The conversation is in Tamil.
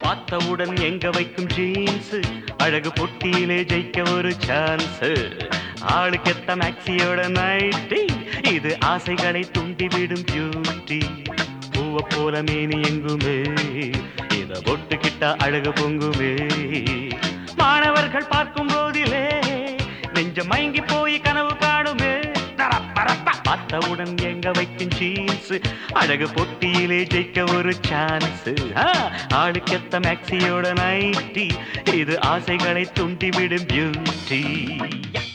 பார்த்தவுடன் எங்க வைக்கும் ஜீன்ஸ் அழகு பொட்டியிலே ஜெயிக்க ஒரு சான்ஸ் ஆளுக்கெத்த மேக்ஸியோட நைட்டி இது ஆசைகளை தூண்டிவிடும் பியூட்டி பூவ போல மேனி எங்குமே இத பொட்டுக்கிட்ட அழகு பொங்குமே மாணவர்கள் பார்க்கும் போதிலே நெஞ்சம் மயங்கி போய் கனவு காணுமே பார்த்தவுடன் எங்க வைக்கும் ஜீன்ஸ் அழகு பொட்டியிலே ஜெயிக்க ஒரு சான்ஸ் ஆளுக்கெத்த மேக்ஸியோட நைட்டி இது ஆசைகளை தூண்டிவிடும் பியூட்டி